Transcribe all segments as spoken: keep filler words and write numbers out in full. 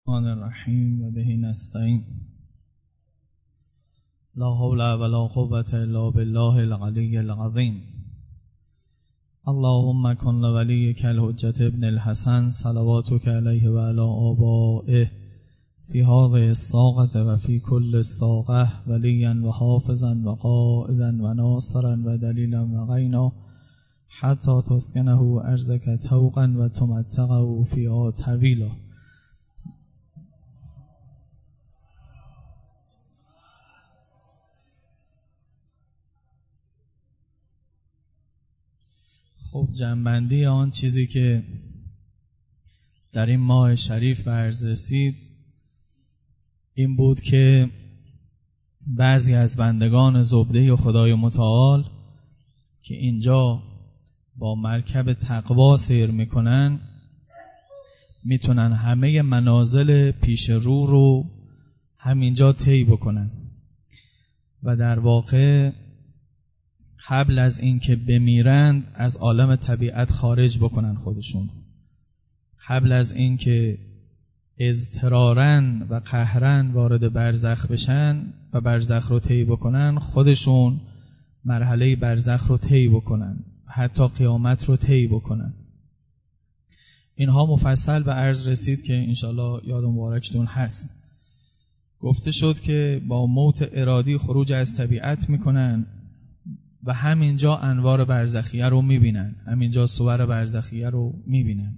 الرحمن الرحیم و به نستعین. لا حول ولا قوة الا بالله العلی العظیم. اللهم کن لولیک الحجة ابن الحسن صلواتک علیه و علی آبائه فی هذه الساعة و فی کل الساعة ولیا و حافظا و قائدا و ناصرا و دلیلا و غینا حتی تسکنه ارضک طوقا و تمتعه فیها طویلا. خب جنبندی آن چیزی که در این ماه شریف به عرض رسید این بود که بعضی از بندگان زبده خدای متعال که اینجا با مرکب تقوا سیر میکنن میتونن همه منازل پیش رو رو همینجا طی بکنن و در واقع قبل از اینکه بمیرند از عالم طبیعت خارج بکنن خودشون، قبل از اینکه اضطرارن و قهرن وارد برزخ بشن و برزخ رو طی بکنن خودشون مرحله برزخ رو طی بکنن، حتی قیامت رو طی بکنن. اینها مفصل به عرض رسید که انشالله یاد مبارکتون هست. گفته شد که با موت ارادی خروج از طبیعت میکنن و همینجا انوار برزخیه رو میبینن، همینجا صور برزخیه رو میبینن.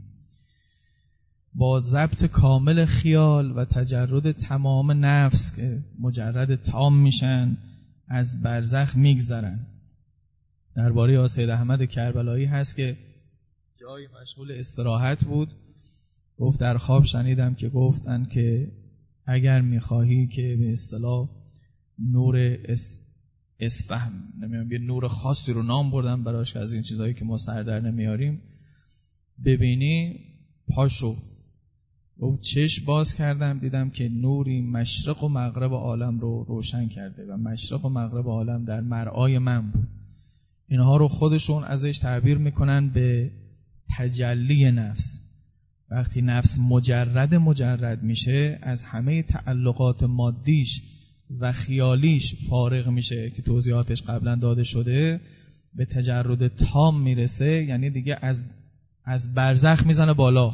با ضبط کامل خیال و تجرد تمام نفس که مجرد تام میشن از برزخ میگذرن. درباره سید احمد کربلایی هست که جایی مشغول استراحت بود، گفت در خواب شنیدم که گفتن که اگر میخواهی که به اصطلاح نور اس اسفهم نمیدونم یه نور خاصی رو نام بردم براش که از این چیزهایی که ما سر در نمیاریم ببینی پاشو. و چشم باز کردم دیدم که نوری مشرق و مغرب عالم رو روشن کرده و مشرق و مغرب عالم در مرعای من بود. اینها رو خودشون ازش تعبیر میکنن به تجلی نفس. وقتی نفس مجرد مجرد میشه از همه تعلقات مادیش و خیالیش فارغ میشه که توضیحاتش قبلا داده شده، به تجرد تام میرسه، یعنی دیگه از از برزخ میزنه بالا،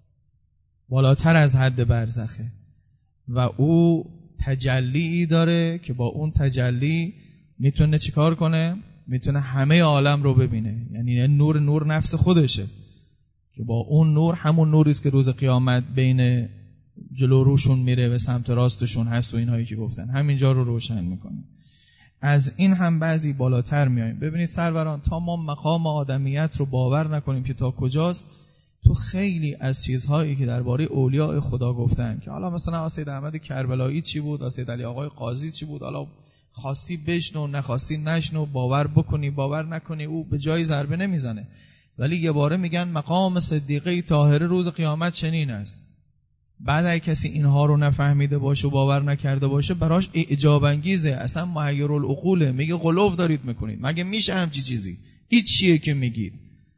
بالاتر از حد برزخه و او تجلی داره که با اون تجلی میتونه چیکار کنه؟ میتونه همه عالم رو ببینه. یعنی نور نور نفس خودشه که با اون نور همون نوریست که روز قیامت بین جلو روشون میره و سمت راستشون هست و اینهایی که گفتن همینجا رو روشن میکنه. از این هم بعضی بالاتر میاییم. ببینید سروران، تا ما مقام آدمیت رو باور نکنیم که تا کجاست، تو خیلی از چیزهایی که درباره اولیاء خدا گفتن که حالا مثلا سید احمد کربلایی چی بود، سید علی آقای قاضی چی بود، حالا خاصی بشنو نخواستی نشنو، باور بکنی باور نکنی، او به جای ضربه نمیزنه. ولی یه باره میگن مقام صدیقه طاهره روز قیامت چنین است. بعد اگه کسی اینها رو نفهمیده باشه و باور نکرده باشه براش اعجاب انگیزه، اصلا محیر العقوله، میگه غلو دارید میکنید، مگه میشه همچی چیزی؟ این چیه که میگید؟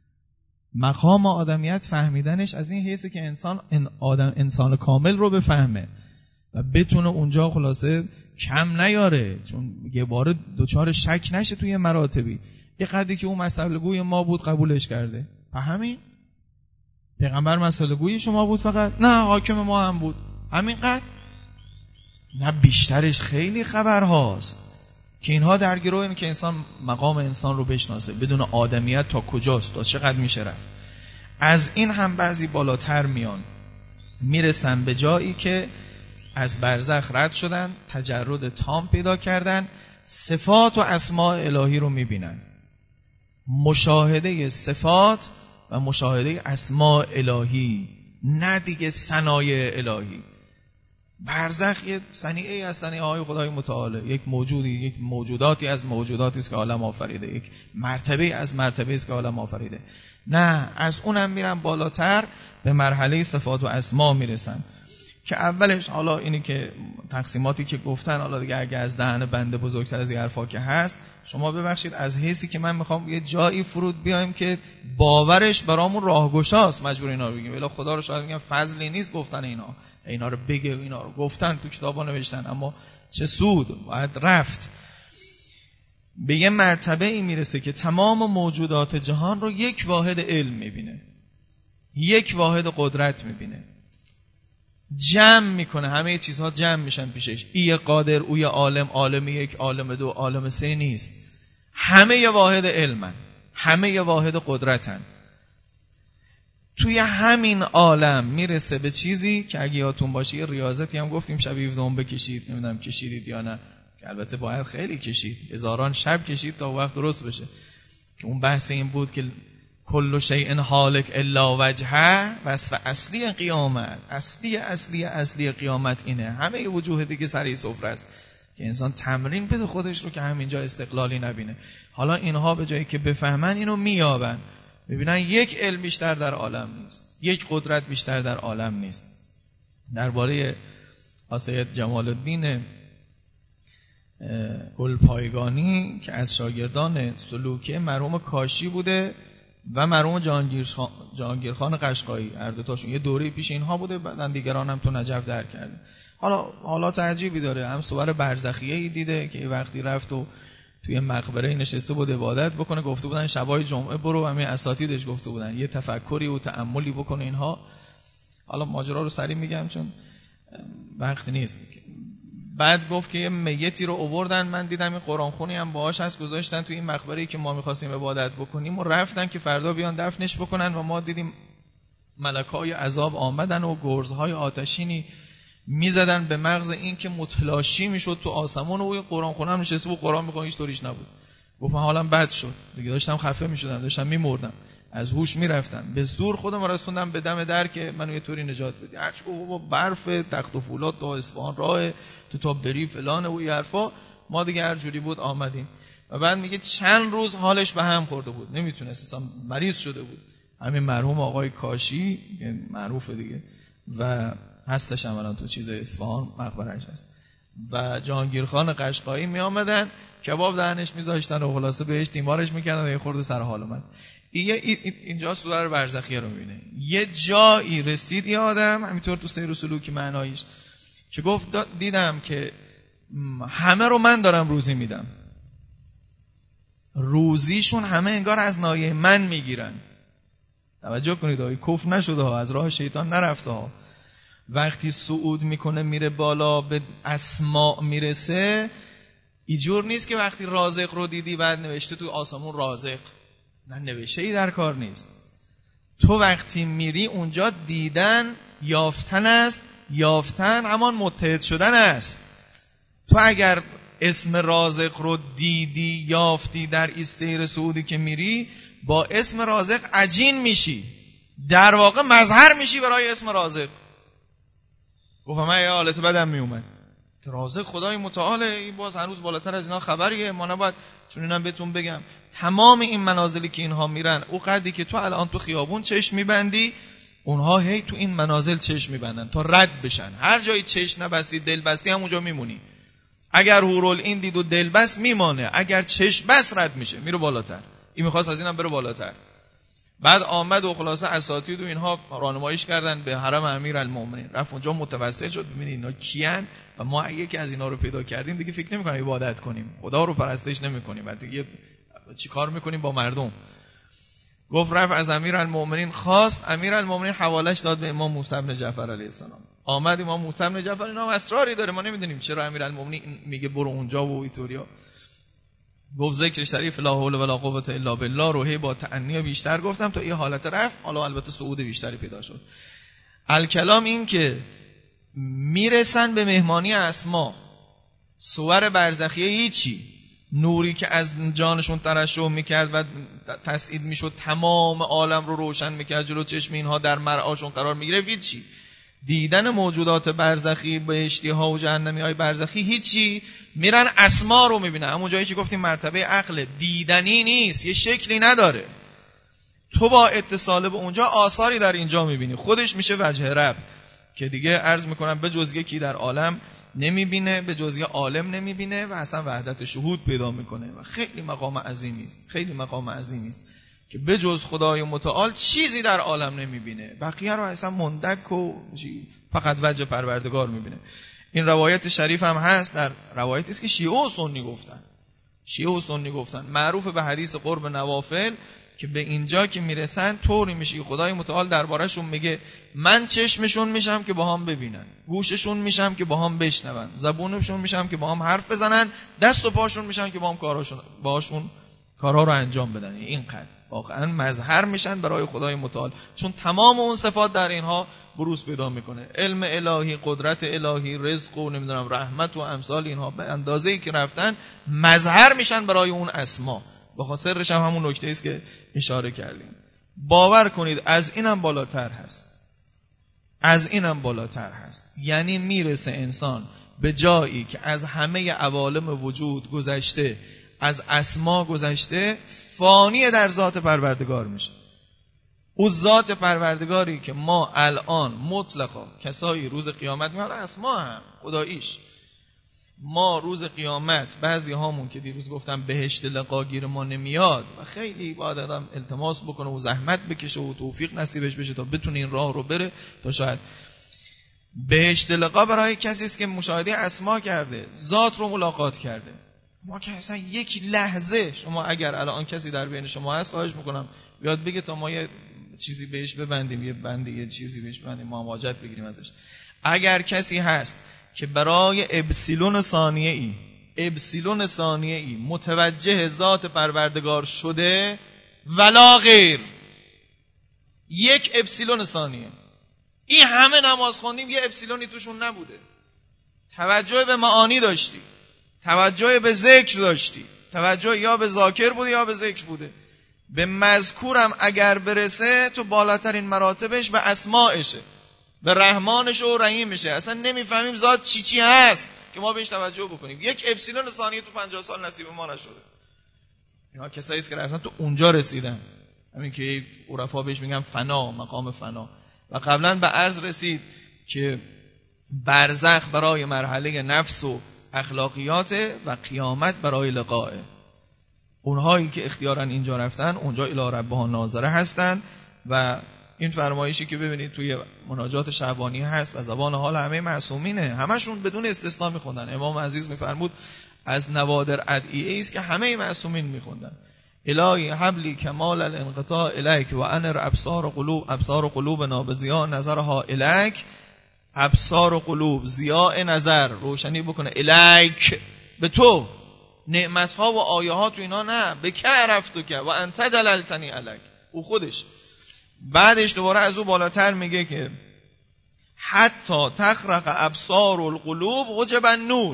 مقام آدمیت فهمیدنش از این حیثه که انسان آدم انسان کامل رو بفهمه و بتونه اونجا خلاصه کم نیاره، چون یه بار دوچار شک نشه توی مراتبی. یه قدری که اون مسئله گوی ما بود قبولش کرده، په همین پیغمبر مسئله گوی شما بود فقط؟ نه، حاکم ما هم بود، همین قدر؟ نه، بیشترش خیلی خبر هاست که اینها درگیره این که انسان مقام انسان رو بشناسه، بدون آدمیت تا کجاست، تا چقدر میشه رفت. از این هم بعضی بالاتر میان، میرسن به جایی که از برزخ رد شدن، تجرد تام پیدا کردن، صفات و اسماء الهی رو میبینن. مشاهده صفات و مشاهده اسماء الهی، نه دیگه صنایع الهی. برزخ یه صنیعه از صنیعه های خدای متعاله، یک موجودی، یک موجوداتی از موجوداتی است که عالم آفریده، یک مرتبه از مرتبه است که عالم آفریده. نه، از اونم میرن بالاتر، به مرحله صفات و اسما میرسن که اولش حالا اینی که تقسیماتی که گفتن، حالا دیگه اگه از دهن بنده بزرگتر از این حرفا که هست، شما ببخشید از حیثی که من میخوام یه جایی فرود بیایم که باورش برامون راهگشاست، مجبور اینا رو بگیم. ولی خدا رو شاید میگم فضلی نیست گفتن اینا، اینا رو بگه، اینا رو گفتن تو کتابا نوشتن، اما چه سود، باید رفت. به یه مرتبه این میرسه که تمام موجودات جهان رو یک واحد علم میبینه، یک واحد قدرت میبینه، جمع میکنه، همه چیزها جمع میشن پیشش. ای قادر، اوی عالم، عالم یک، عالم دو، عالم سه نیست، همه یه واحد علمن، همه یه واحد قدرتن. توی همین عالم میرسه به چیزی که اگه یادتون باشه یه ریاضتی هم گفتیم شب هفدهم بکشید، نمیدونم کشیدید یا نه، که البته باید خیلی کشید، هزاران شب کشید تا وقت درست بشه، که اون بحث این بود که کل شیء هالک الا وجهه، وصف اصلی قیامت، اصلی اصلی اصلی قیامت اینه، همه وجوه دیگه سر سفره است، که انسان تمرین بده خودش رو که همینجا استقلالی نبینه. حالا اینها به جایی که بفهمن اینو میابن، ببینن یک علم بیشتر در عالم نیست، یک قدرت بیشتر در عالم نیست. درباره سید جمال الدین گلپایگانی که از شاگردان سلوکی مرحوم کاشی بوده و مرحوم جهانگیرخان قشقایی، هر دو تاشون یه دوره پیش اینها بوده، بعدن دیگران هم تو نجف در کرده. حالا حالات عجیبی داره، هم صور برزخیه‌ای دیده که وقتی رفت و توی مقبره نشسته بود عبادت بکنه، گفته بودن شبای جمعه برو، همین اساتیدش گفته بودن یه تفکری و تأملی بکنه اینها. حالا ماجرا رو سریع میگم چون وقت نیست. بعد گفت که یه میتی رو آوردن، من دیدم این قرآن خونی هم باهاش هست، گذاشتن توی این مقبره‌ای که ما می‌خواستیم عبادت بکنیم و رفتن که فردا بیان دفنش بکنن و ما دیدیم ملکای عذاب آمدن و گرزهای آتشینی میزدن به مغز این که متلاشی میشد تو آسمون، و قرآن خونم نشسته و قرآن میخوام هیچ طوریش نبود. گفتم حالم بد شد دیگه، داشتم خفه میشدم، داشتم میمردم، از هوش میرفتم، به زور خودم رسوندم به دم در که منو یه طوری نجات بدی. هرچی بابا برف تخت و فولاد تا اصفهان راه تو تا بری فلان و این حرفا، ما دیگه هر جوری بود آمدیم. و بعد میگه چند روز حالش به هم خورده بود، نمیتونست، اصلا مریض شده بود. همین مرحوم آقای کاشی معروفه دیگه و هستش هم الان تو چیز اصفهان مقبره‌اش هست، و جهانگیرخان قشقایی می آمدن کباب دهنش میذاشتن و خلاصه بهش تیمارش میکردن و یه خورده سر حال اومد. اینجا سوره برزخیه رو میبینه. یه جایی رسید یه آدم همینطور تو سیر و سلوکی معنایش که گفت دیدم که همه رو من دارم روزی میدم، روزیشون همه انگار از نایه من میگیرن. توجه کنید آقای کفر نشده ها، از راه شیطان نرفته ها. وقتی صعود میکنه میره بالا به اسماء میرسه، اینجور نیست که وقتی رازق رو دیدی بعد نوشته تو آسمون رازق، نه نوشته ای در کار نیست. تو وقتی میری اونجا دیدن یافتن است، یافتن همان متحد شدن است. تو اگر اسم رازق رو دیدی یافتی در این سیر صعودی که میری، با اسم رازق عجین میشی، در واقع مظهر میشی برای اسم رازق. گفتم من یه حالت بدم میومد که رازق خدای متعاله، این باز هنوز بالاتر از اینا خبریه، ما نباید، چون اینم بهتون بگم تمام این منازلی که اینها میرن، او قدری که تو الان تو خیابون چشم میبندی، اونها هی تو این منازل چشم میبندن تا رد بشن. هر جایی چشم نبستی دل بستی همونجا میمونی. اگر هورول این دید و دل بست میمانه، اگر چشم بست رد میشه میره بالاتر. این میخواست از اینم بره بالاتر. بعد آمد و خلاصه اساتید و اینها راهنماییش کردن به حرم امیرالمومنین، رفت اونجا متوسل شد. ببینید اینا کیان و ما اگه که از اینا رو پیدا کردیم دیگه فکر نمی‌کنیم عبادت کنیم، خدا رو پرستش نمی‌کنیم، بعد دیگه چیکار می‌کنیم با مردم. گفت رفت از امیرالمومنین خواست، امیرالمومنین حوالش داد به امام موسی بن جعفر علیه السلام. آمد امام موسی بن جعفر، اینا هم اسراری داره ما نمی‌دونیم چرا امیرالمومنین میگه برو اونجا و اینطوریا. گفت ذکر شریف لا حول ولا قوة الا بالله رو هی با تأنی بیشتر گفتم تا این حالت رفت. حالا البته صعود بیشتری پیدا شد. الکلام این که میرسن به مهمانی اسما، صور برزخیه هیچی، نوری که از جانشون ترشح میکرد و تسعید میشد تمام عالم رو روشن میکرد، جلو چشم اینها در مرعاشون قرار میگیره، هیچی. دیدن موجودات برزخی، بهشتی ها و جهنمی های برزخی هیچی، میرن اسما رو میبینن. همون جایی که گفتیم مرتبه عقل دیدنی نیست، یه شکلی نداره. تو با اتصال به اونجا آثاری در اینجا میبینی، خودش میشه وجه رب که دیگه عرض میکنم به جز یکی در عالم نمیبینه، به جز یه عالم نمیبینه و اصلا وحدت شهود پیدا میکنه و خیلی مقام عظیمی است، خیلی مقام عظیمی است که به جز خدای متعال چیزی در عالم نمیبینه، بقیه رو اصلا مندک و فقط وجه پروردگار میبینه. این روایت شریف هم هست، در روایتی است که شیعه و سنی گفتن شیعه و سنی گفتن معروف به حدیث قرب نوافل، که به اینجا که میرسن طوری میشه که خدای متعال درباره‌شون میگه من چشمشون میشم که با هم ببینن، گوششون میشم که با هم بشنون، زبونشون میشم که با هم حرف بزنن، دست و پاشون میشم که با هم کاراشون باشون کارها رو انجام بدن. اینقدر واقعا مظهر میشن برای خدای متعال، چون تمام اون صفات در اینها بروز پیدا میکنه. علم الهی، قدرت الهی، رزق و نمیدونم رحمت و امثال اینها به اندازه‌ای که رفتن مظهر میشن برای اون اسما. بخاطرش هم همون نکته است که اشاره کردیم. باور کنید از اینم بالاتر هست، از اینم بالاتر هست. یعنی میرسه انسان به جایی که از همه عوالم وجود گذشته، از اسما گذشته، فانی در ذات پروردگار میشه. او ذات پروردگاری که ما الان مطلقا کسایی روز قیامت میاره، اسما هم خداییش، ما روز قیامت بعضی هامون که دیروز گفتم بهشت لقا گیر ما نمیاد و خیلی باید آدم التماس بکنه و زحمت بکشه و توفیق نصیبش بشه تا بتونه این راه رو بره، تا شاید بهشت لقا برای کسی است که مشاهده اسما کرده، ذات رو ملاقات کرده. ما که اصلا یک لحظه، شما اگر الان کسی در بین شما هست خواهش میکنم بیاد بگه تا ما یه چیزی بهش ببندیم، یه بندی یه چیزی بهش ببندیم، ما مواجهت بگیریم ازش. اگر کسی هست که برای اپسیلون ثانیه ای اپسیلون ثانیه ای متوجه ذات پروردگار شده، ولا غیر، یک اپسیلون ثانیه، این همه نماز خوندیم یه اپسیلونی توشون نبوده، توجه به معانی داشتی، توجه به ذکر داشتی، توجه یا به ذاکر بوده یا به ذکر بوده، به مذکورم اگر برسه تو بالاترین مراتبش به اسماءشه، به رحمانش و رحیمشه. اصلا نمیفهمیم ذات چی چی هست که ما بهش توجه بکنیم. یک اپسیلون ثانیه تو پنجاه سال نصیب ما نشده. اینا کسایی است که رفتن تو اونجا رسیدن، همین که عرفا بهش میگن فنا، مقام فنا. و قبلا به عرض رسید که برزخ برای مرحله نفس و اخلاقیات و قیامت برای لقائه. اونهایی که اختیاراً اینجا رفتن اونجا الی ربها ناظره هستن. و این فرمایشی که ببینید توی مناجات شعبانی هست و زبان حال همه معصومینه، همشون بدون استثنا میخوندن. امام عزیز میفرمود از نوادر ادعیه است که همه معصومین میخوندن. الهی حبلی کمال الانقطاع الیک و انر ابصار قلوب ابصار قلوبنا بضیاء نظرها الیک. ابصار قلوب، ضیاء نظر، روشنی بکنه الیک، به تو. نعمتها و آیه ها تو اینا نه، به که عرفتو که و انت دللتنی الیک، او خودش. بعدش دوباره از او بالاتر میگه که حتی تخرق ابصار القلوب حجب النور،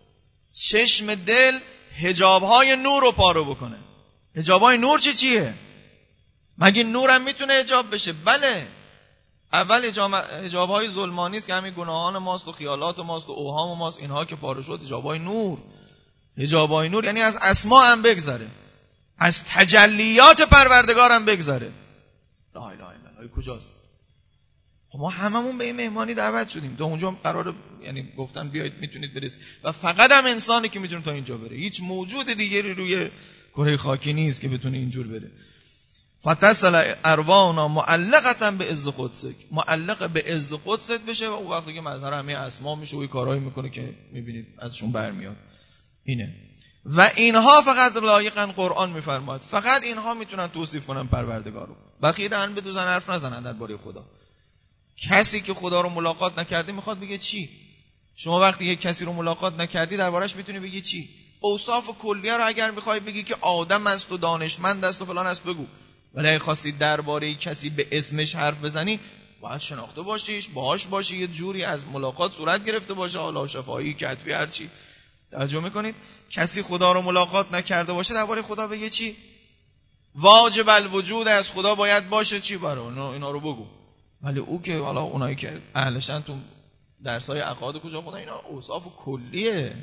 چشم دل حجابهای نور رو پارو بکنه. حجابهای نور چی چیه؟ مگه نورم میتونه حجاب بشه؟ بله، اول حجابهای ظلمانی است که همین گناهان ماست و خیالات ماست و اوهام ماست، اینها که پاره شد حجابهای نور. حجابهای نور یعنی از اسما هم بگذره، از تجلیات پروردگار هم بگذره. لا اله الا الله کجاست؟ خب ما هممون به این مهمانی دعوت شدیم، تا اونجا قراره، یعنی گفتن بیایید میتونید برسید و فقط هم انسانی که میتونه تا اینجا بره، هیچ موجود دیگری روی کره خاکی نیست که بتونه اینجور بره. فتصل ارواحنا معلقه به عز قدسک، معلق به عز قدست بشه و اون وقتی که مظهر همه اسما میشه و کارهایی میکنه که میبینید ازشون برمیاد. اینه. و اینها فقط لایقن قرآن میفرماد، فقط اینها میتونن توصیف کنن پروردگار رو. بقیه دهن بدوزن حرف نزنن درباره خدا. کسی که خدا رو ملاقات نکرده میخواد بگه چی؟ شما وقتی یک کسی رو ملاقات نکردی دربارش میتونی بگی چی؟ اوصاف کلیه رو اگر میخوای بگی که آدم است و دانشمند است و فلان است بگو، ولی اگه خواستی درباره کسی به اسمش حرف بزنی باید شناخته باشیش، باهاش باشی، یه جوری از ملاقات صورت گرفته باشه، حالا شفاهی کتبی هر چی. توجه میکنید؟ کسی خدا رو ملاقات نکرده باشه درباره خدا بگه چی؟ واجب الوجود از خدا باید باشه چی برای اینا رو بگو. ولی او که حالا اونایی که اهلشن تو درسای عقاید کجا خدا، اینا اوصاف کلیه.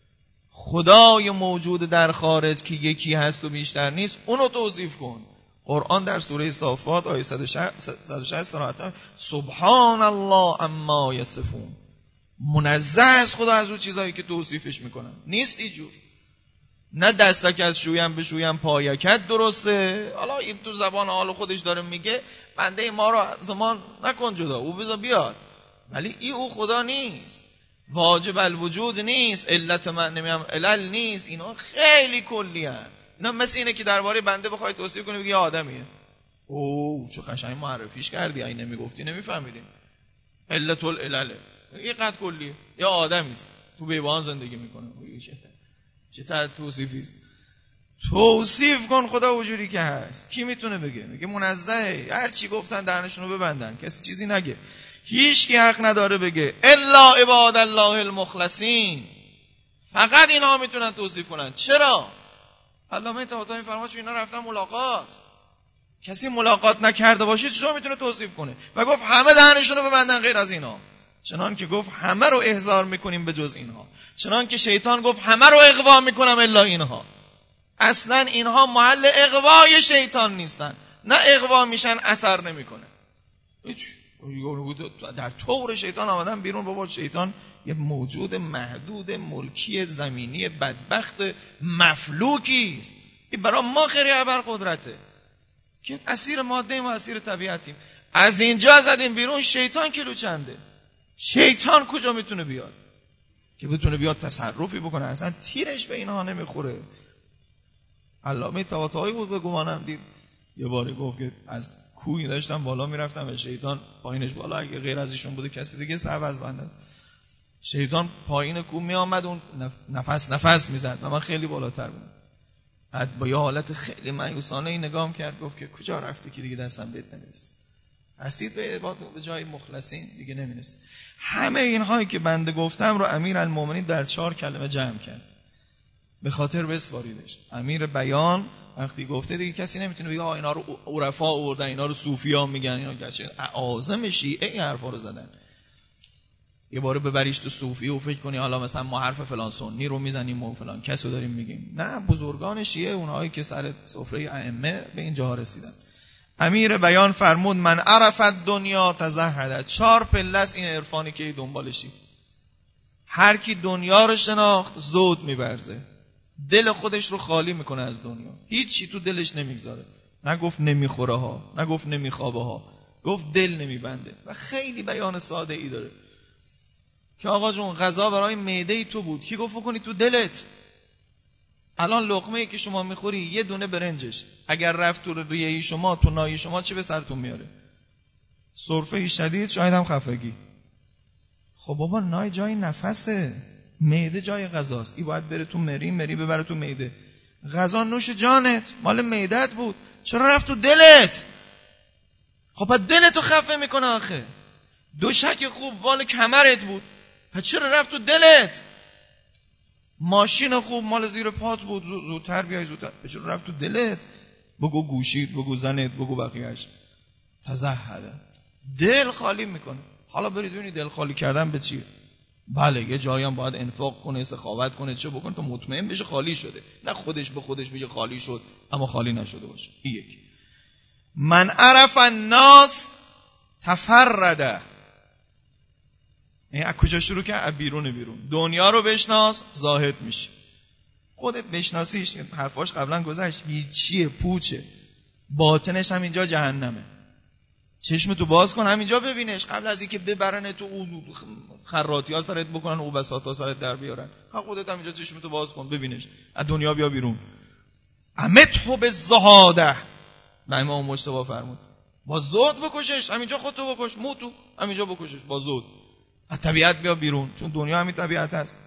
خدای موجود در خارج که یکی هست و بیشتر نیست، اونو توصیف کن. قرآن در سوره صافات آیه صد و شصت صراحتا سبحان الله اما یصفون، منزه از خدا از اون چیزایی که توصیفش میکنن. نیست اینجور، نه دستکت شویم بشویم پایکت درسته. حالا این تو زبان حال خودش داره میگه بنده ما رو زمان نکن جدا، او بذار بیاد. ولی این او خدا نیست، واجب الوجود نیست، علت من نمیم علل نیست. اینا خیلی کلی هست. اینا مثل اینه که درباره بنده بخوای توصیف کنی بگی آدمیه. اوه چه قشنگ معرفیش کردی، این نمیگفتی نمیفهمیدیم. علت العلل یه قد کلیه، یا آدمی است تو بیابان زندگی میکنه. چه تا توصیفی است؟ توصیف کن خدا اونجوری که هست. کی میتونه بگه؟ میگه منزهه، هر چی گفتن دهنشون رو ببندن، کسی چیزی نگه. هیچ کی حق نداره بگه الا عباد الله المخلصین. فقط اینا میتونن توصیف کنن. چرا؟ علامه طحاطی میفرماد چون اینا رفتن ملاقات. کسی ملاقات نکرده باشه چطور میتونه توصیف کنه؟ و گفت همه دهنشون رو ببندن غیر از اینا. چنان که گفت همه رو احضار میکنیم به جز اینها. چنان که شیطان گفت همه رو اغوا میکنم الا اینها. اصلا اینها محل اغوای شیطان نیستن، نه اغوا میشن اثر نمیکنه. هیچ در طور شیطان آمدن بیرون. بابا شیطان یه موجود محدود ملکی زمینی بدبخت مفلوکی است. این برای ما خیلی ابر قدرته که اسیر ماده ما، اسیر طبیعتیم. از اینجا زدیم بیرون، شیطان کیلو چنده؟ شیطان کجا میتونه بیاد که بتونه بیاد تصرفی بکنه؟ اصلا تیرش به اینها نمیخوره. علامه طحاطی بود به گمانم، دید یه باری گفت که از کوهی داشتم بالا میرفتم و شیطان پایینش بالا، اگه غیر از ایشون بوده کسی دیگه صعب از بنده. شیطان پایین کوه می آمد، اون نفس نفس میزد و من خیلی بالاتر بودم. بعد با یه حالت خیلی مایوسانه این نگام کرد، گفت که کجا رفتی که دیگه دستم بهت نمیرسه؟ رسید به عباد به جای مخلصین دیگه نمیرسه. همه اینهایی که بنده گفتم رو امیرالمومنین در چهار کلمه جمع کرد به خاطر بسپاریدش. امیر بیان وقتی گفته دیگه کسی نمیتونه بگه آ اینا رو عرفا آوردن، اینا رو صوفیا میگن، اینا گچه اعاظم شیعه این حرفا رو زدن. یه باره ببریش تو صوفی و فکر کنی حالا مثلا ما حرف فلان سنی رو میزنیم و فلان کسو داریم میگیم. نه، بزرگان شیعه اونهایی که سر سفره ائمه به اینجا رسیدن. امیر بیان فرمود من عرفت دنیا تزهدت. چهار پله است این عرفانی که دنبالشی. هر کی دنیا رو شناخت زود میبرزه، دل خودش رو خالی میکنه از دنیا، هیچی تو دلش نمیگذاره. نگفت نمیخوره ها، نگفت نمیخوابه ها، گفت دل نمیبنده. و خیلی بیان ساده ای داره که آقا جون غذا برای معده ای تو بود، کی گفت کنی تو دلت؟ الان لقمه ای که شما میخوری یه دونه برنجش اگر رفت تو ریه شما، تو نای شما، چه به سرتون میاره؟ سرفه شدید، شاید هم خفگی. خب بابا نای جای نفسه، معده جای غذاست. این باید بره تو مری، مری ببره تو معده. غذا نوش جانت، مال معدت بود، چرا رفت تو دلت؟ خب پس دلتو خفه میکنه آخه. دوشک خوب مال کمرت بود، پس چرا رفت تو دلت؟ ماشین خوب مال زیر پات بود، زودتر بیای زودتر، پس چرا رفت تو دلت؟ بگو گوشیت، بگو زنت، بگو بقیه‌اش. تزهده، دل خالی میکنه. حالا برید ببینید دل خالی کردن به چیه؟ بله یه جایی هم باید انفاق کنه، سخاوت کنه، چه بکنه تا مطمئن بشه خالی شده، نه خودش به خودش بگه خالی شد اما خالی نشده باشه. این یکی. من عرف الناس تفرده. این از کجا شروع کرد؟ از بیرون بیرون. دنیا رو بشناس زاهد میشه. خودت بشناسیش، حرفاش قبلا گذشت، هیچیه، پوچه، باطنش هم اینجا جهنمه. چشم تو باز کن همینجا ببینش، قبل از اینکه ببرن تو اون خراطی ها سرت بکنن، او بساط ها سرت در بیارن. خودت همینجا چشم تو باز کن ببینش، از دنیا بیا بیرون. امتحو بالزهاده، امام مجتبی فرمود با زهد بکشش، همینجا خودتو بکش، موتو همینجا بکشش با زهد. از طبیعت بیا بیرون، چون دنیا همین طبیعت هست.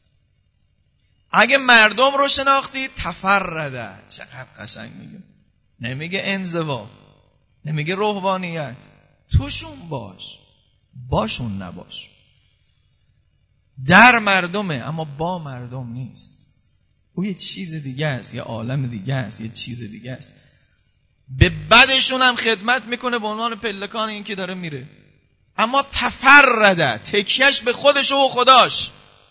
اگه مردم رو شناختی تفرده. چقدر قشنگ میگه، نمیگه انزوا، نمیگه روحانیت، توشون باش، باشون نباش. در مردمه اما با مردم نیست. او یه چیز دیگه است، یه عالم دیگه است، یه چیز دیگه است. به بدشون هم خدمت میکنه به عنوان پلکان این که داره میره، اما تفرده، تکیهش به خودش و خداش.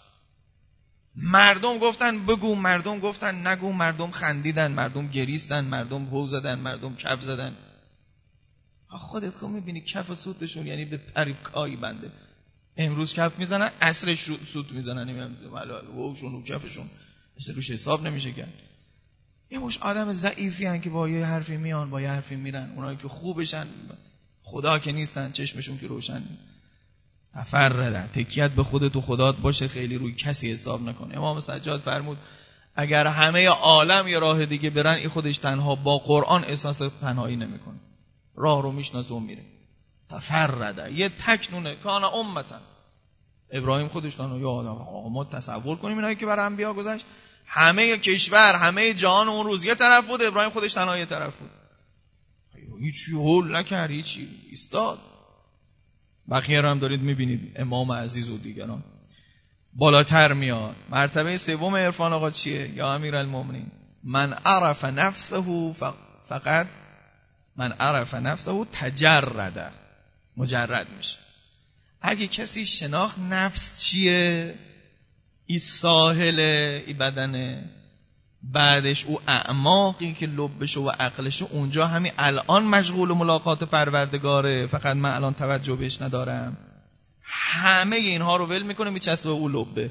مردم گفتن بگو، مردم گفتن نگو، مردم خندیدن، مردم گریستن، مردم هو زدن، مردم کف زدن. خودت خب میبینی کف و سوتشون یعنی به پریکایی بنده. امروز کف میزنن، عصرش سوت میزنن، نمیدونم ووشون و کفشون مثل روش حساب نمیشه کرد. یه مش آدم ضعیفی هن که با یه حرفی میان با یه حرفی میرن. اونایی که خوبشن خدا که نیستن، چشمشون که روشن. تفرد، تکیت به خودت و خدات باشه، خیلی روی کسی حساب نکنه. امام سجاد فرمود اگر همه عالم یه راه دیگه برن، این خودش تنها با قرآن احساس تنهایی نمیکنه، راه رو میشناسه و میره. تفرد، یه تکنونه کان امتا. ابراهیم خودش تنها یا آدم. آقا ما تصور کنیم اینایی که برای انبیا گذشت، همه کشور، همه جهان اون روز یه طرف بود، ابراهیم خودش تنها یه طرف بود، هیچی هول نکرد، هیچی ایستاد. بقیه رو هم دارید میبینید، امام عزیز و دیگران. بالاتر میاد. مرتبه سوم عرفان آقا چیه؟ یا امیرالمومنین، من عرف نفسه فقط من عرف نفسه تجرده، مجرد میشه. اگه کسی شناخت نفس چیه، ای ساحل ای بدنه، بعدش او اعماقی که لبش و عقلش اونجا همین الان مشغول ملاقات پروردگاره، فقط من الان توجه بهش ندارم، همه اینها رو ول میکنه میچسبه او لبه.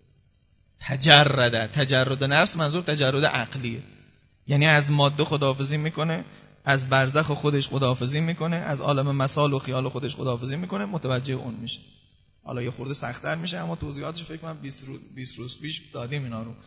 تجرده، تجرد نفس منظور تجرد عقلیه، یعنی از ماده خداحافظی میکنه، از برزخ خودش خداحافظی میکنه، از عالم مثال و خیال خودش خداحافظی میکنه، متوجه اون میشه. حالا یه خورده سخت‌تر میشه، اما توضیحاتش فکر کنم بیست روز بیست روز پیش دادیم اینا رو.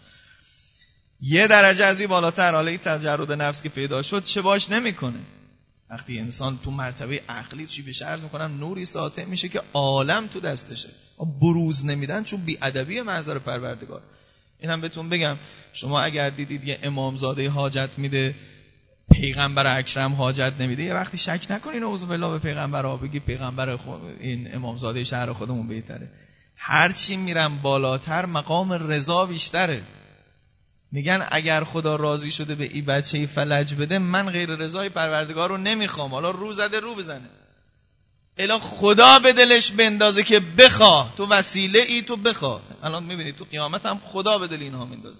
یه درجه از این بالاتر، حالا این تجرد نفس که پیدا شد چه باش نمیکنه. وقتی انسان تو مرتبه عقلی چی بشه، عرض میکنم نوری ساطع میشه که عالم تو دستشه، بروز نمیدن چون بی‌ادبی محضر پروردگار. اینم بهتون بگم، شما اگر دیدید یه امامزاده حاجت میده، پیغمبر اکرم حاجت نمیده، یه وقتی شک نکنین اعوذ بالله به پیغمبر ها بگی پیغمبر خود این امامزاده شهر خودمون بهتره. هرچی میرم بالاتر مقام رضا بیشتره. میگن اگر خدا راضی شده به این بچه فلج بده، من غیر رضای پروردگار رو نمیخوام. حالا رو زده رو بزنه، الا خدا به دلش بندازه که بخواه، تو وسیله ای تو بخواه. الان میبینید تو قیامت هم خدا به دل اینها میندازه.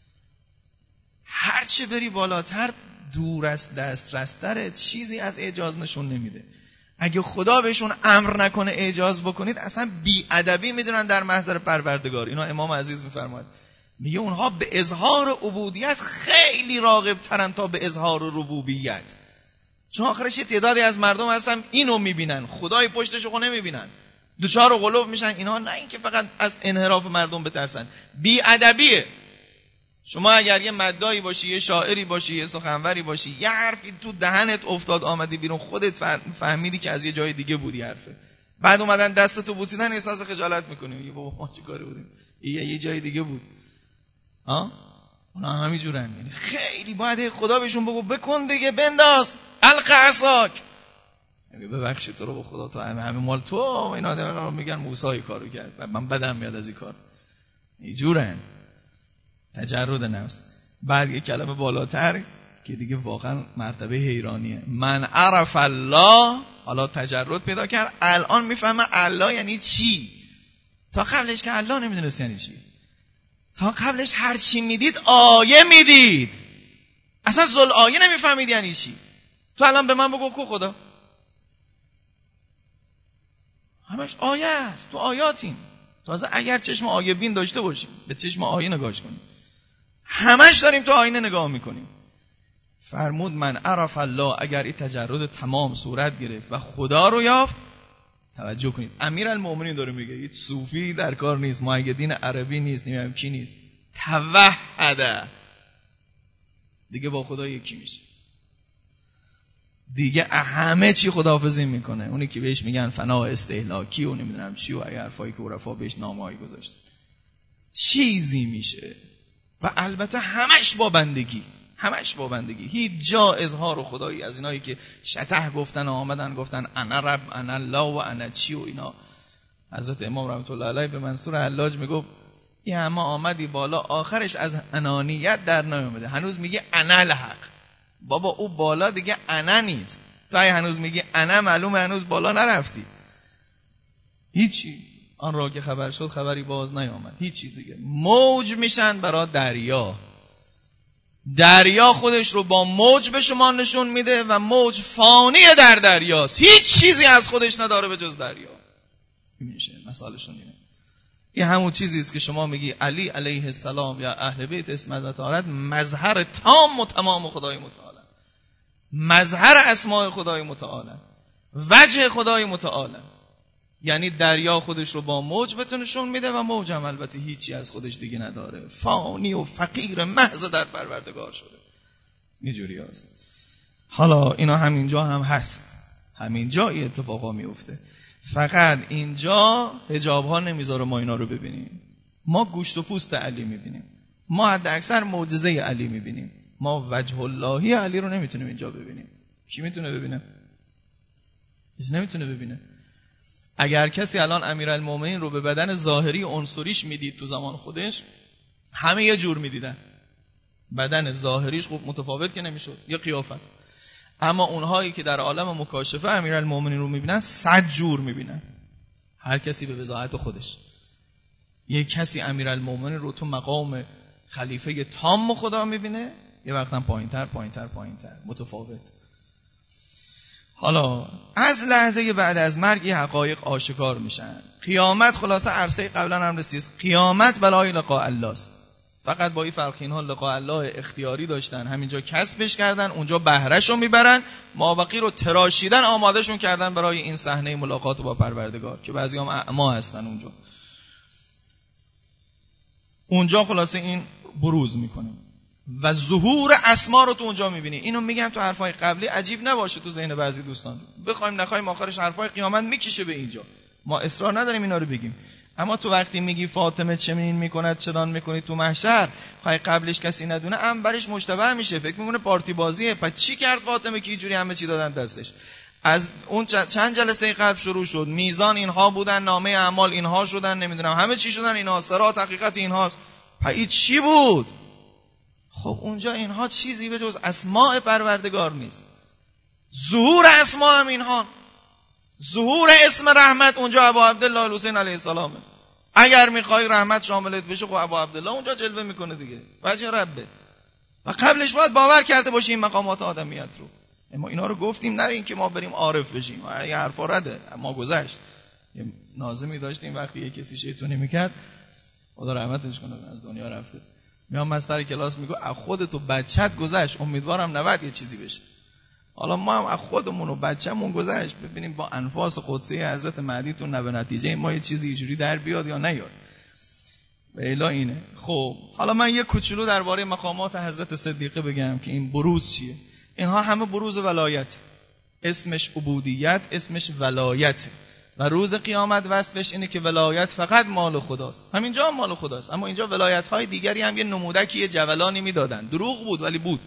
هرچی بری بالاتر دور از دسترستره، چیزی از اعجاز نشون نمیده. اگه خدا بهشون امر نکنه اعجاز بکنید، اصلا بی‌ادبی میدونن در محضر پروردگار. اینا امام عزیز میفرماید، میگه اونها به اظهار عبودیت خیلی راغب ترن تا به اظهار ربوبیت. چون آخرش یه تعدادی از مردم هستن اینو میبینن، خدای پشتشو خو نمیبینن، دوچار قلوب میشن. اینها نه اینکه فقط از انحراف مردم بترسن، بی‌ادبیه. شما اگر یه مدعی باشی، یه شاعری باشی، یه سخنوری باشی، یه حرفی تو دهنت افتاد آمدی بیرون، خودت فهمیدی که از یه جای دیگه بودی حرفه، بعد اومدن دستتو بوسیدن احساس خجالت میکنی، بابا ما چیکاره بودیم، یه یه جای دیگه بود. ها اونا همین جورن، یعنی خیلی باید خدا بهشون بگو بکن دیگه، بنداز الق عصاک، میگه ببخشید تو رو به خدا، تو همه همه مال تو. اینا آدم‌ها میگن موسی کارو کرد، من بدم میاد از این کار. اینجورن تجرد نفس. بعد یه کلمه بالاتر که دیگه واقعا مرتبه حیرانیه، من عرف الله. حالا تجرد پیدا کرد، الان میفهمه الله یعنی چی. تا قبلش که الله نمیدونست یعنی چی. تا قبلش هر چی میدید آیه میدید، اصلا ذل آیه نمیفهمید یعنی چی. تو الان به من بگو کو خدا، همش آیه است، تو آیاتیم. تازه اگر چشم آیه بین داشته باشیم، به چشم آیه نگاهش کنیم، همش داریم تو آینه نگاه میکنیم. فرمود من عرف الله، اگر این تجرد تمام صورت گرفت و خدا رو یافت. توجه کنید، امیرالمومنین داره میگه، هیچ صوفی در کار نیست، معیدین عربی نیست، نمیدونم کی نیست، توحد، دیگه با خدا یکی میشه، دیگه همه چی خداحافظی میکنه. اونی که بهش میگن فنا استهلاکی و نمیدونم چی و اگه حرفایی که عرفا بهش نامه‌ای گذاشتن، چیزی میشه. و البته همش با بندگی، همش با بندگی. هیچ جا اظهار و خدایی از اینایی که شطح گفتن و آمدن گفتن انا رب انا الله و انا چی و اینا. حضرت امام رحمت الله علیه به منصور حلاج میگفت این همه آمدی بالا، آخرش از انانیت در نیامده، هنوز میگه انا الحق. بابا او بالا دیگه انا نیست، تو هنوز میگه انا، معلومه هنوز بالا نرفتی. هیچی، آن را که خبر شد خبری باز نیامد. هیچ چیز دیگه. موج میشن برای دریا، دریا خودش رو با موج به شما نشون میده و موج فانی در دریاست، هیچ چیزی از خودش نداره به جز دریا. این میشه مثالشون اینه. این همون چیزی است که شما میگی علی علیه السلام یا اهل بیت اسمت و طهارت مظهر تام و تمام خدای متعال، مظهر اسماء خدای متعال، وجه خدای متعال. یعنی دریا خودش رو با موج بهتون میده و موج هم البته هیچی از خودش دیگه نداره، فانی و فقیر محض در پروردگار شده. اینجوری هست. حالا اینا همینجا هم هست، همینجا این اتفاقا میفته، فقط اینجا حجاب ها نمیذاره ما اینا رو ببینیم. ما گوشت و پوست علی میبینیم، ما حد اکثر معجزه علی میبینیم، ما وجه اللهی علی رو نمیتونیم اینجا ببینیم. کی میتونه ببینه؟ کسی نمیتونه ببینه. اگر کسی الان امیرالمومنین رو به بدن ظاهری عنصریش میدید تو زمان خودش، همه یه جور میدیدن. بدن ظاهریش خوب متفاوت که نمیشد، یه قیافه است. اما اونهایی که در عالم مکاشفه امیرالمومنین رو میبینن صد جور میبینن، هر کسی به وضاحت خودش. یه کسی امیرالمومنین رو تو مقام خلیفه تام خدا میبینه، یه وقتا پایینتر پایینتر پایینتر متفاوت. حالا از لحظه بعد از مرگ یه حقایق آشکار میشن. قیامت خلاصه عرصه قبلا هم رسید، قیامت بلای لقاء الله است. فقط با این فرق اینها لقاء الله اختیاری داشتن، همینجا کسبش کردن، اونجا بهرهشو میبرن، مابقی رو تراشیدن، آمادهشون کردن برای این صحنه ملاقات با پروردگار که بعضی هم اعما هستن اونجا. اونجا خلاصه این بروز میکنه و ظهور اسما رو تو اونجا میبینی. اینو میگم تو حرفای قبلی عجیب نباشه تو ذهن بعضی دوستان، بخوایم نخوایم آخرش حرفای قیامت میکشه به اینجا. ما اصرار نداریم اینا رو بگیم، اما تو وقتی میگی فاطمه چنین میکند چنان میکنید تو محشر، خواهی قبلش کسی ندونه انبرش مشتبه میشه، فکر میکنه پارتی بازیه. پس چی کرد فاطمه که اینجوری همه چی دادن دستش؟ از اون چند جلسه قبل شروع شد، میزان اینها بودن، نامه اعمال اینها شدن، نمیدونم همه چی شدن اینها، صراط حقیقت اینهاست. پس چی بود؟ خب اونجا اینها چیزی به جز اسماء پروردگار نیست. ظهور اسماء هم اینها، ظهور اسم رحمت اونجا ابو عبدالله الحسین علیه السلامه. اگر میخوای رحمت شاملت بشه خب ابو عبدالله اونجا جلوه میکنه دیگه، وجه ربه. و قبلش باید باور کرده باشیم مقامات آدمیت رو. ما اینا رو گفتیم، نه این که ما بریم عارف بشیم، این حرفا رده. ما گذشت یه ناظمی داشتیم وقتی یه کسی شیطونی میکرد، خدا رحمتش کنه از دنیا رفته، میام من سر کلاس میگه از خودت و بچت گذشت، امیدوارم نباید یه چیزی بشه. حالا ما هم از خودمون و بچه‌مون گذشت، ببینیم با انفاس قدسی حضرت مهدی تو نبه نتیجه ما یه چیزی اینجوری در بیاد یا نیاد. به الا اینه. خب حالا من یه کوچولو درباره مقامات حضرت صدیقه بگم که این بروز چیه. اینها همه بروز ولایت، اسمش عبودیت، اسمش ولایت، و روز قیامت وصفش اینه که ولایت فقط مال خداست. همینجا هم مال خداست، اما اینجا ولایت‌های دیگری هم یه نمودکی، یه جولانی میدادن. دروغ بود ولی بود،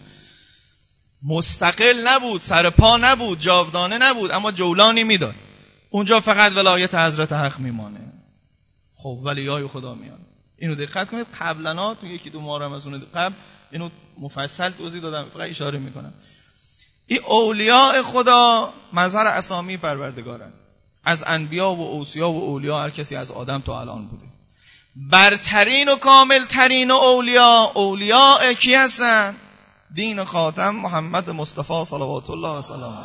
مستقل نبود، سر پا نبود، جاودانه نبود، اما جولانی میداد. اونجا فقط ولایت حضرت حق میمانه. خب ولیای خدا میان. اینو دقت کنید، قبلنا تو یکی دو ماه رمضان قبل اینو مفصل توضیح دادم، فقط اشاره میکنم. این اولیاء خدا مظهر اسامی پروردگارن، از انبیا و اوصیا و اولیاء، هر کسی از آدم تا الان بوده. برترین و کاملترین اولیاء، اولیاء کی هستن؟ دین خاتم محمد مصطفی صلوات الله و سلامه.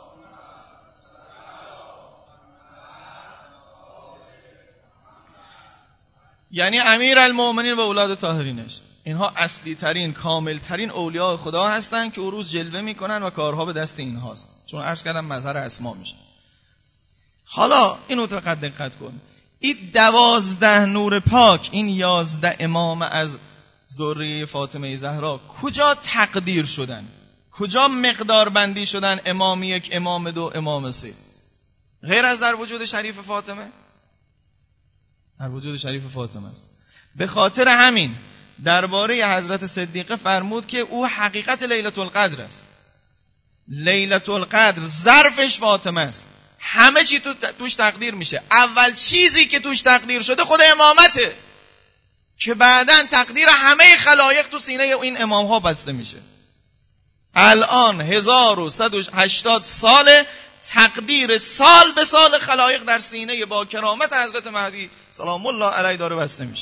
یعنی امیر المؤمنین و اولاد طاهرینش، اینها اصلی ترین کامل ترین اولیاء خدا هستن که او روز جلوه میکنن و کارها به دست اینهاست، چون عرض کردم مظهر اسما میشه. حالا اینو دقت دقت کن، این دوازده نور پاک، این یازده امام از ذریه فاطمه زهرا کجا تقدیر شدن؟ کجا مقدار بندی شدن؟ امام یک، امام دو، امام سه، غیر از در وجود شریف فاطمه؟ در وجود شریف فاطمه است. به خاطر همین درباره حضرت صدیقه فرمود که او حقیقت لیلة القدر است. لیلة القدر ظرفش فاطمه است، همه چی تو توش تقدیر میشه. اول چیزی که توش تقدیر شده خود امامته که بعداً تقدیر همه خلایق تو سینه این امام ها بسته میشه. الان هزار و صد و هشتاد سال تقدیر سال به سال خلایق در سینه با کرامت حضرت مهدی سلام الله علیه داره بسته میشه.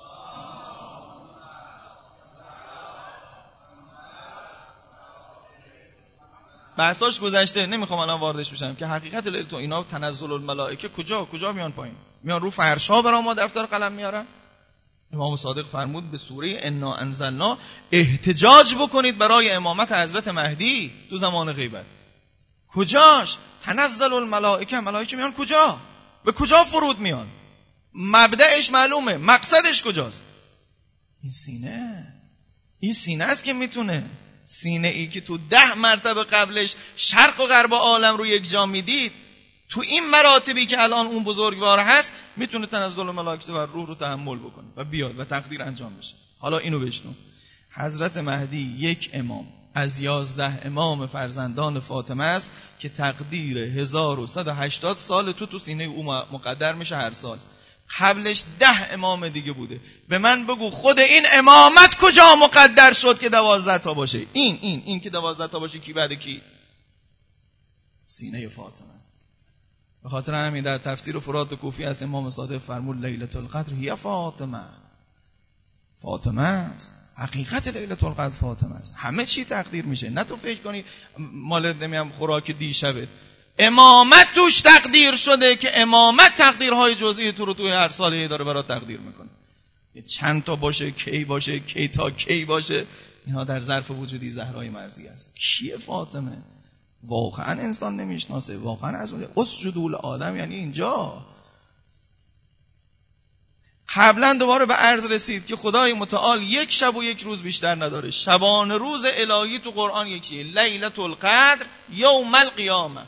بحثاش گذشته، نمیخوام الان واردش بشم که حقیقت لیلة اینا تنزل الملائکه کجا کجا میان پایین، میان رو فرشا برام ما دفتر قلم میارن. امام صادق فرمود به سوره انا انزلنا احتجاج بکنید برای امامت حضرت مهدی تو زمان غیبت. کجاش؟ تنزل الملائکه، ملائکه میان کجا؟ به کجا فرود میان؟ مبدأش معلومه، مقصدش کجاست؟ این سینه. این سینه است که میتونه. سینه ای که تو ده مرتبه قبلش شرق و غرب عالم رو یک جا میدید، تو این مراتبی که الان اون بزرگوار هست میتونه تنزل ملائکه و روح رو تحمل بکنه و بیاد و تقدیر انجام بشه. حالا اینو بشنو. حضرت مهدی یک امام از یازده امام فرزندان فاطمه است که تقدیر هزار و صد و هشتاد سال تو تو سینه او مقدر میشه هر سال. قبلش ده امام دیگه بوده. به من بگو خود این امامت کجا مقدر شد که دوازده تا باشه؟ این این این که دوازده تا باشه کی بعد کی؟ سینه فاطمه. به خاطر همین در تفسیر فرات کوفی از امام صادق فرمود لیلة القدر هی فاطمه. فاطمه است. حقیقت لیلة القدر فاطمه است. همه چی تقدیر میشه. نه تو فکر کنی مال نمیم خوراک دیشبه. امامت توش تقدیر شده که امامت تقدیرهای جزئی تو رو توی هر ساله داره برات تقدیر میکنه. چند تا باشه، کی باشه، کی تا کی باشه، اینا در ظرف وجودی زهرای مرضی است. کیه فاطمه؟ واقعا انسان نمیشناسه. واقعا از اون اسجدوا آدم یعنی اینجا. قبلا دوباره به عرض رسید که خدای متعال یک شب و یک روز بیشتر نداره. شبانه روز الهی تو قرآن یکیه، لیلة القدر یوم القیامه،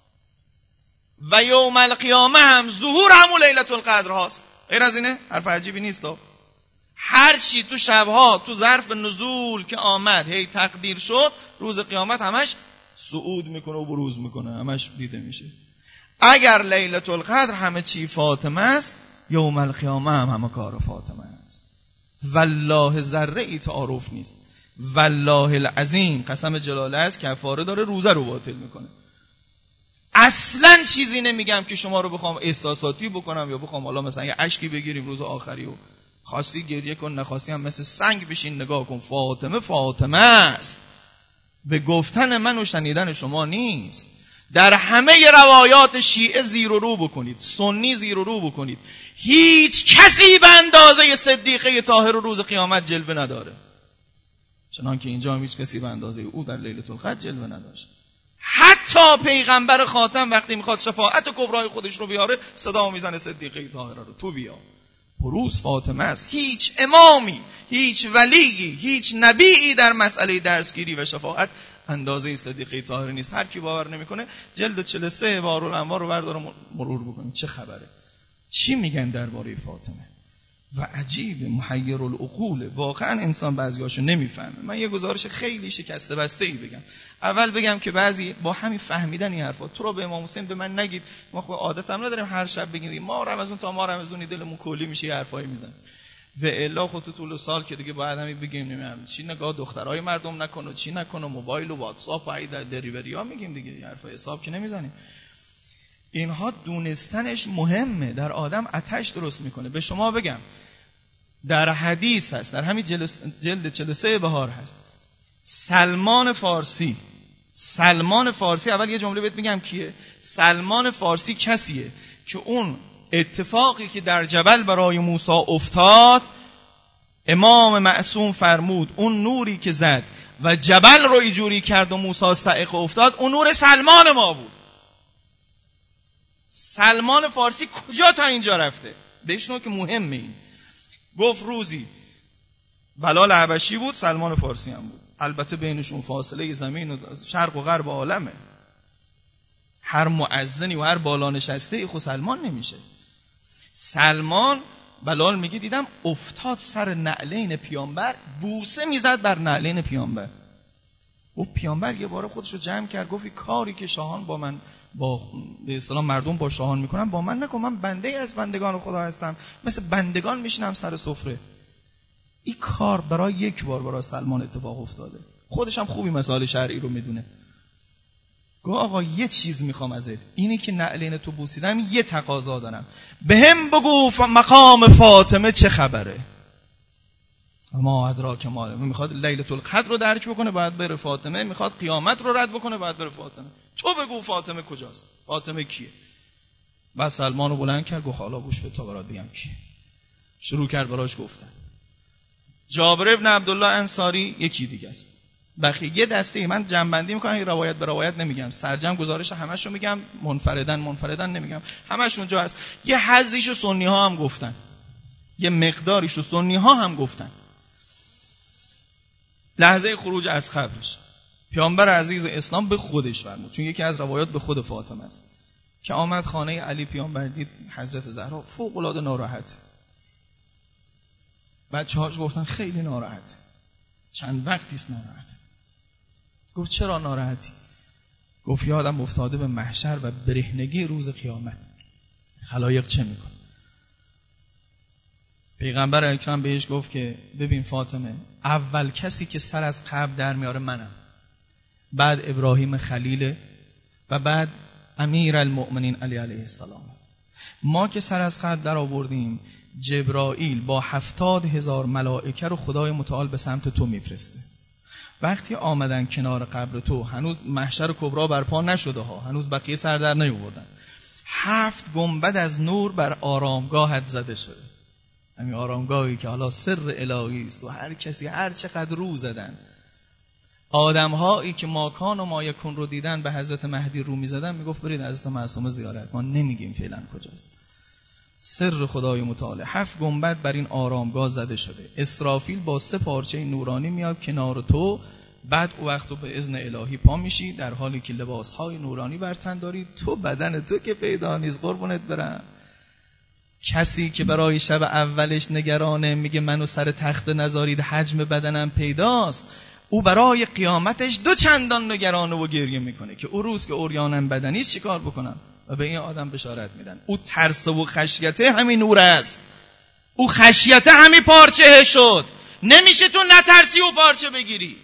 و یوم القیامه هم ظهور همون لیلة القدر هاست. غیر از اینه حرف عجیبی نیست. هر چی تو شبها تو ظرف نزول که آمد هی تقدیر شد، روز قیامت همش صعود میکنه و بروز میکنه، همش دیده میشه. اگر لیلة القدر همه چی فاطمه است، یوم القیامه هم همه کار فاطمه است. والله ذره ای تعارف نیست. والله العظیم قسم جلاله است کفاره داره روزه رو باطل میکنه. اصلا چیزی نمیگم که شما رو بخوام احساساتی بکنم یا بخوام حالا مثلا یه اشکی بگیریم روز آخری و خواستی گریه کن، نخواستی هم مثل سنگ بشین نگاه کن. فاطمه فاطمه است. به گفتن من و شنیدن شما نیست. در همه روایات شیعه زیر و رو بکنید، سنی زیر و رو بکنید، هیچ کسی به اندازه صدیقه طاهر روز قیامت جلوه نداره. چنانکه اینجا هم هیچ کسی به اندازه او در لیلة القدر جلوه نداشت. حتی پیغمبر خاتم وقتی میخواد شفاعت کبرای خودش رو بیاره، صدا میزنه صدیقه طاهره رو تو بیا. پروز فاطمه است. هیچ امامی، هیچ ولیی، هیچ نبیی در مسئله درسگیری و شفاعت اندازه صدیقه طاهره نیست. هر کی باور نمیکنه جلد چهل و سه بارالانوار رو برداره مرور بکنه. چه خبره؟ چی میگن درباره فاطمه؟ و عجیب محیر العقول. واقعا انسان بعضیاشو نمیفهمه. من یه گزارش خیلی شکسته بسته ای بگم. اول بگم که بعضی با همین فهمیدن این حرفا، تو رو به امام حسین به من نگید، ما خب عادت هم نداریم هر شب بگیم ما رمضان تا ما رمضانی دلمون کلی میشه حرفایی میزنن. و الا خود تو طول سال که دیگه باید همین بگیم نمیدونم چی نگاه دخترای مردم نکنه، چی نکنه، موبایل و واتساپ و ای در دریوریا میگیم دیگه، حرفای حساب که نمیزنیم. اینها دونستنش مهمه، در آدم آتش درست میکنه. به شما بگم در حدیث هست، در همین جلد چهل و سه بهار هست، سلمان فارسی سلمان فارسی اول یه جمله بهت میگم کیه. سلمان فارسی کسیه که اون اتفاقی که در جبل برای موسی افتاد، امام معصوم فرمود اون نوری که زد و جبل رو ایجوری کرد و موسی صاعقه افتاد، اون نور سلمان ما بود. سلمان فارسی کجا تا اینجا رفته؟ بشنو که مهمه. این گفت روزی بلال حبشی بود، سلمان فارسی هم بود. البته بینشون فاصله زمین و شرق و غرب عالمه. هر مؤذنی و هر بالا نشسته خود سلمان نمیشه. سلمان بلال میگه دیدم افتاد سر نعلین پیامبر، بوسه میزد بر نعلین پیامبر. و پیامبر یه بار خودش رو جمع کرد، گفت کاری که شاهان با من با به اصطلاح مردم با شاهان میکنن با من نکن، من بنده از بندگان خدا هستم، مثل بندگان میشینم سر سفره. این کار برای یک بار برای سلمان اتفاق افتاده. خودش هم خوبی مسائل شرعی رو میدونه. گفت آقا یه چیز میخوام ازت، اینی که نعلین تو بوسیدم یه تقاضا دارم، بهم بگو مقام فاطمه چه خبره. اما ادراک ما میخواد لیلة القدر رو درک بکنه باید بره فاطمه، میخواد قیامت رو رد بکنه باید بره فاطمه. تو بگو فاطمه کجاست، فاطمه کیه؟ بعد سلمان رو بلند کرد گفت حالا گوش به تا برات بگم کیه. شروع کرد براش گفتن. جابر ابن عبدالله انصاری یکی دیگه است. بخی یه دسته من جمع‌بندی میکنم، این روایت به روایت نمیگم، سرجم گزارش همشو میگم، منفردن منفردن نمیگم، همش اونجا هست. یه حظیشو سنی ها هم گفتن، یه مقداریشو سنی ها هم گفتن. لحظه خروج از قبرش پیامبر عزیز اسلام به خودش فرمود، چون یکی از روایات به خود فاطمه است که آمد خانه علی، پیامبر دید حضرت زهرا فوق العاده ناراحته. بچه‌هاش گفتن خیلی ناراحته، چند وقتی است ناراحته. گفت چرا ناراحتی؟ گفت یادم افتاده به محشر و برهنگی روز قیامت، خلایق چه میکنه. پیغمبر اکرم بهش گفت که ببین فاطمه، اول کسی که سر از قبر در میاره منم، بعد ابراهیم خلیل و بعد امیر المؤمنین علی علیه السلام. ما که سر از قبر در آوردیم، جبرائیل با هفتاد هزار ملائکه رو خدای متعال به سمت تو میفرسته. وقتی آمدن کنار قبر تو، هنوز محشر کبرا برپا نشده ها، هنوز بقیه سر در نیاوردن، هفت گنبد از نور بر آرامگاهت زده شده. همین آرامگاهی که حالا سر الهی است و هر کسی هر چقدر رو زدن، آدم‌هایی که ماکان و مایکون رو دیدن به حضرت مهدی رو می‌زدن، میگفت برید حضرت معصومه زیارت، ما نمیگیم فعلا کجاست. سر خدای متعال، هفت گنبد بر این آرامگاه زده شده. اسرافیل با سه پارچه نورانی میاد کنار تو، بعد او وقت تو به اذن الهی پا میشی، در حالی که لباسهای نورانی بر تن داری، تو بدن تو که پیدا نیست قربونت برم. کسی که برای شب اولش نگرانه، میگه منو سر تخت نذارید حجم بدنم پیداست، او برای قیامتش دو چندان نگرانه و گریه میکنه که او روز که عریانم بدنیست چیکار بکنم. و به این آدم بشارت میدن او ترس و خشیته همین نور است، او خشیته همین پارچه شد، نمیشه تو نترسی و پارچه بگیری.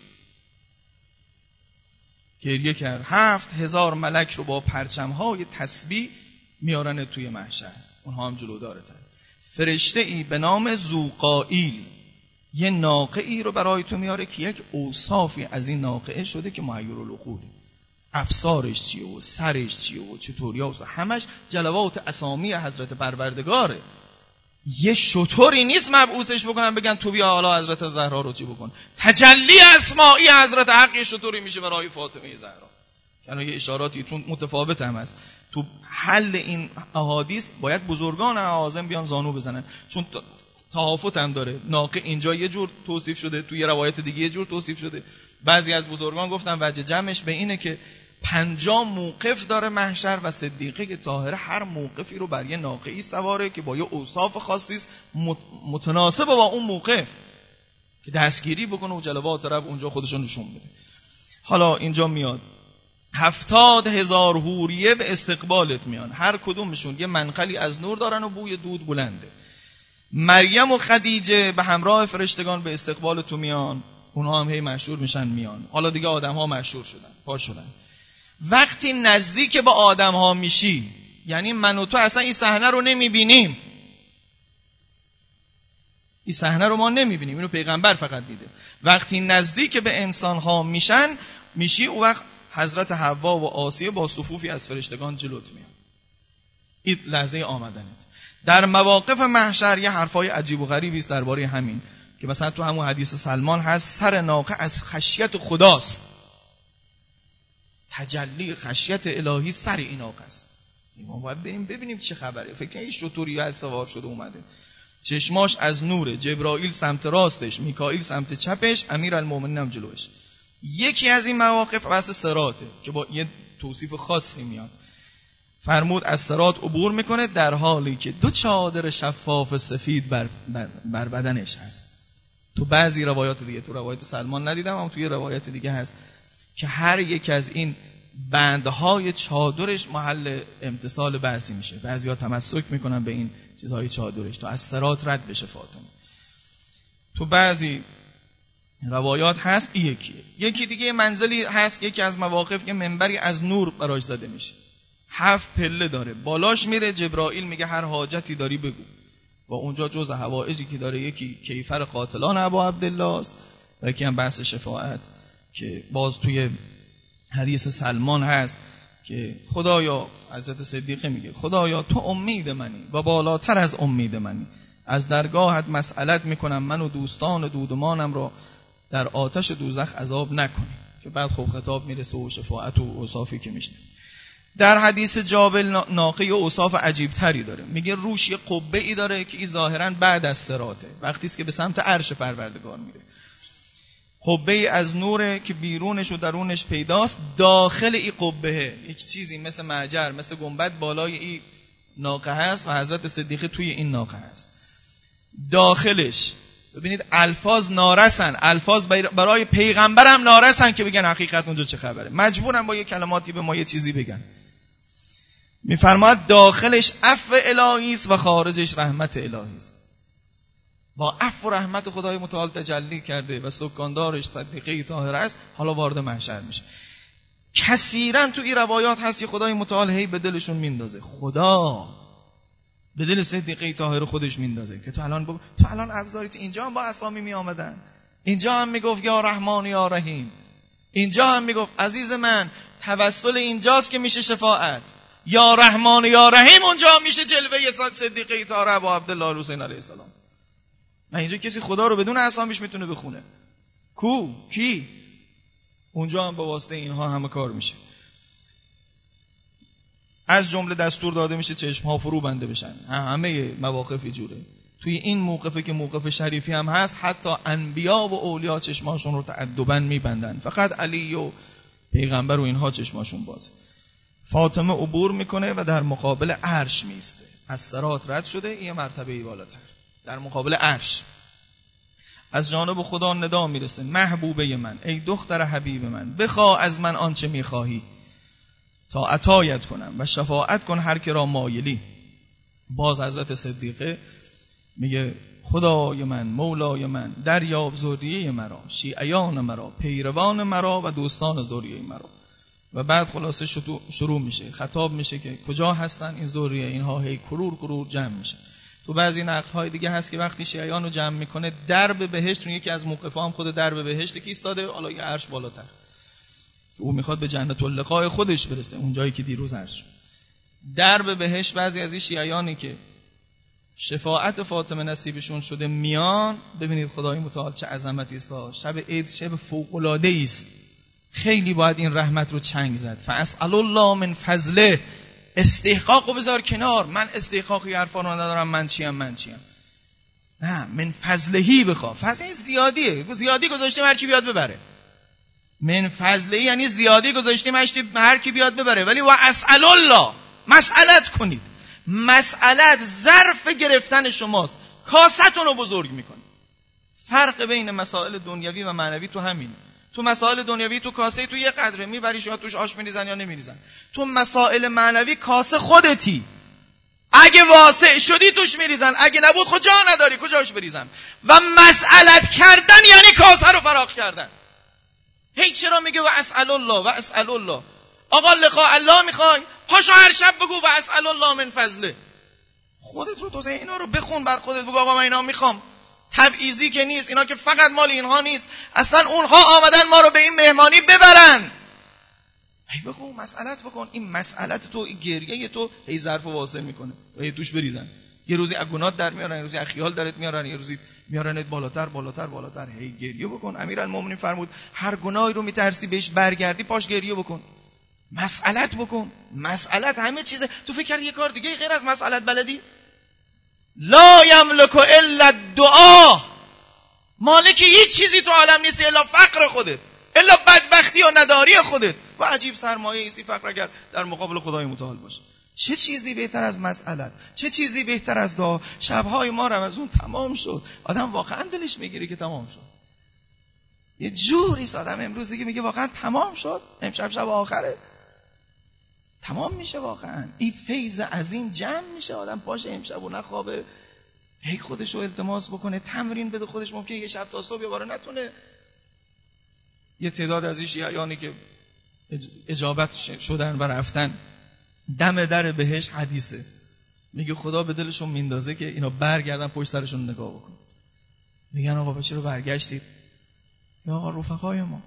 گریه کرد. هفت هزار ملک رو با پرچمهای تسبیح میارن توی محشر، اونها هم جلو دارتن. فرشته ای به نام ذوقائیل یه ناقه‌ای رو برای تو میاره که یک اوصافی از این ناقه شده که محیرالعقوله، افسارش چیه و سرش چیه و چطوری هست، همش جلوات اسامی حضرت پروردگاره. یه شطوری نیست مبعوثش بکنن بگن تو بیا حالا حضرت زهرا رو چی بکن. تجلی اسمائی حضرت حق یه شطوری میشه برای فاطمه زهرا. یعنی یه اشاراتی چون متفاوت هم هست تو حل این احادیث، باید بزرگان اعاظم بیان زانو بزنن، چون تهافت هم داره. ناقه اینجا یه جور توصیف شده، توی روایت دیگه یه جور توصیف شده. بعضی از بزرگان گفتن وجه جمعش به اینه که پنجاه موقف داره محشر و صدیقه که طاهره هر موقفی رو بر یه ناقه‌ای سواره که با یه اوصاف خاصی است متناسب با اون موقف که دستگیری بکنه و جلوات رب اونجا خودشو نشون بده. حالا اینجا میاد هفتاد هزار حوریه به استقبالت میان، هر کدومشون یه منقلی از نور دارن و بوی دود بلنده. مریم و خدیجه به همراه فرشتگان به استقبال تو میان، اونها هم هی مشهور میشن میان. حالا دیگه آدم ها مشهور شدن، پا شدن. وقتی نزدیک با آدم ها میشی، یعنی من و تو اصلا این صحنه رو نمیبینیم، این صحنه رو ما نمیبینیم، اینو پیغمبر فقط دیده. وقتی نزدیک به انسان ها میشن میشی، اون وقت حضرت حوا و آسیه با صفوفی از فرشتگان جلوت میان. این لحظه آمدنت. در مواقف محشر یه حرفای عجیب و غریبی است درباره همین، که مثلا تو همون حدیث سلمان هست سر ناقه از خشیت خداست، تجلی خشیت الهی سر این ناقه است. ما باید بریم ببینیم چه خبره. فکر کنید شطوری از سوار شده اومده، چشماش از نور، جبرائیل سمت راستش، میکائیل سمت چپش، امیرالمومنین هم جلوش. یکی از این مواقف بحث صراطه که با یه توصیف خاصی میاد. فرمود از صراط عبور میکنه در حالی که دو چادر شفاف سفید بر, بر, بر بدنش هست. تو بعضی روایات دیگه، تو روایت سلمان ندیدم اما توی روایت دیگه هست که هر یک از این بندهای چادرش محل امتصال بعضی میشه. بعضی‌ها تمسک میکنن به این چیزهای چادرش تو از صراط رد بشه فاطمه. تو بعضی روایات هست این یکیه. یکی دیگه منزلی هست، یکی از مواقف که منبری از نور براش زده میشه، هفت پله داره، بالاش میره جبرائیل میگه هر حاجتی داری بگو. و اونجا جز حوائجی که داره یکی کیفر قاتلان ابا عبدالله است و یکی هم بحث شفاعت که باز توی حدیث سلمان هست که خدایا، حضرت صدیقه میگه خدایا تو امید منی و بالاتر از امید منی، از درگاهت مسئلت میکنم من و دوستان و دودمانم را در آتش دوزخ عذاب نکنیم، که بعد خب خطاب میرسه و شفاعت و اوصافی که میشنه. در حدیث جابل ناقه و اوصاف عجیب تری داره، میگه روش یه قبه ای داره که این ظاهرا بعد از صراطه، وقتی است که به سمت عرش پروردگار میره. قبه ای از نوره که بیرونش و درونش پیداست. داخل این قبه یک چیزی مثل معجر، مثل گنبد بالای این ناقه هست و حضرت صدیقه توی این ناقه هست. داخلش ببینید الفاظ نارسن، الفاظ برای پیغمبرم نارسن که بگن حقیقت اونجا چه خبره، مجبورن با یه کلماتی به ما یه چیزی بگن. میفرماد داخلش عفو الهی است و خارجش رحمت الهی است. با عفو و رحمت خدای متعال تجلی کرده و سکاندارش صدیقه طاهره است، حالا وارد محشر میشه. کثیرا تو این روایات هست که خدای متعال هی به دلشون میندازه، خدا به دل صدیقه طاهره خودش میندازه که تو الان بگو، تو الان ابزاریت اینجا هم با اسامی می آمدن، اینجا هم میگفت یا رحمان یا رحیم، اینجا هم میگفت عزیز من توسل اینجاست که میشه شفاعت، یا رحمان یا رحیم اونجا میشه جلوه صدیقه طاهره ابو عبدالله حسین علیه السلام. نه اینجا کسی خدا رو بدون اسامیش میتونه بخونه. کو کی؟ اونجا هم به واسطه اینها همه کار میشه. از جمله دستور داده میشه چشم ها فرو بنده بشن. همه مواقف جوره. توی این موقفه که موقف شریفی هم هست، حتی انبیا و اولیا چشماشون رو تأدباً میبندن، فقط علی و پیغمبر و اینها چشماشون بازه. فاطمه عبور میکنه و در مقابل عرش میسته. از صراط رد شده، این مرتبه بالاتر در مقابل عرش. از جانب خدا ندا میرسه، محبوبه من، ای دختر حبیب من، بخواه از من آنچه میخواهی تا عطایت کنم و شفاعت کن هر که را مایلی. باز حضرت صدیقه میگه خدای من، مولای من، دریاب ذریه مرا، شیعیان مرا، پیروان مرا و دوستان ذریه مرا. و بعد خلاصه شروع میشه، خطاب میشه که کجا هستن این ذریه، اینها هی کرور کرور جمع میشن. تو بعضی نقل‌های دیگه هست که وقتی شیعیان رو جمع میکنه، درب بهشت، چون یکی از موقفا هم خود درب بهشت که ایستاده، حالا یه عرش بالاتر که او میخواد به جنت اللقاء خودش برسه، اون جایی که دیروز عرش شد. درب بهشت بعضی از این شیعیانی که شفاعت فاطمه نصیبشون شده میان، ببینید خدای متعال چه عظمتی است. شب عید شب فوق‌العاده است، خیلی باید این رحمت رو چنگ زد. فاسأل الله من فضله، استحقاقو بذار کنار، من استحقاقی حرفا رو ندارم، من چیم من چیم نه، من فضلهی بخوا. فضل این زیادیه، زیادی گذاشتیم هر کی بیاد ببره. من فضلهی یعنی زیادی گذاشتیم هر کی بیاد ببره. ولی و اسأل الله، مسئلت کنید. مسئلت ظرف گرفتن شماست، کاستون رو بزرگ میکنه. فرق بین مسائل دنیوی و معنوی تو همینه. تو مسائل دنیوی تو کاسه تو یه قدره میبریش، یا توش آش میریزن یا نمیریزن. تو مسائل معنوی کاسه خودتی، اگه واسع شدی توش میریزن، اگه نبود خود جا نداری کجاش بریزم. و مسئلت کردن یعنی کاسه رو فراخ کردن. هی چرا میگه و اسأل الله و اسأل الله؟ آقا لقاء الله میخوای، پاشو هر شب بگو و اسأل الله من فضله. خودت رو توسه اینا رو بخون، بر خودت بگو آقا من اینا میخوام. تبعیضی که نیست، اینا که فقط مال اینها نیست، اصلا اونها آمدن ما رو به این مهمانی ببرن. هی بگو مسئلت بکن. این مسئلت تو، این گریه تو هی ظرف واسع میکنه، هی توش بریزن. یه روزی اگونات در میارن، یه روزی اخیال درت میارن، یه روزی میارنت بالاتر بالاتر بالاتر. هی گریه بکن. امیرالمومنین فرمود هر گناهی رو میترسی بهش برگردی، پاش گریه بکن، مسئلت بکن. مسئلت همه چیزه. تو فکر کردی یه کار دیگه غیر از مسئلت بلدی؟ لا یملک الا الدعاء، مالک هیچ چیزی تو عالم نیستی الا فقر خودت، الا بدبختی و نداری خودت. و عجیب سرمایه ایسی فقر اگر در مقابل خدای متعال باشه. چه چیزی بهتر از مسئلت؟ چه چیزی بهتر از دعا؟ شبهای ما رمضان تمام شد، آدم واقعا دلش میگیره که تمام شد. یه جوری آدم امروز دیگه میگه واقعا تمام شد، امشب شب آخره، تمام میشه واقعا. این فیض عظیم جمع میشه، آدم پاشه امشب و نخوابه، هی خودش رو التماس بکنه، تمرین بده خودش. ممکنه یه شب تا صبح یه باره نتونه. یه تعداد از این شیعیانی که اجابت شدن و رفتن دم در بهشت، حدیثه میگه خدا به دلشون میندازه که اینا برگردن پشت سرشون نگاه بکن. میگن آقا چرا برگشتید؟ یا آقا رفقای ما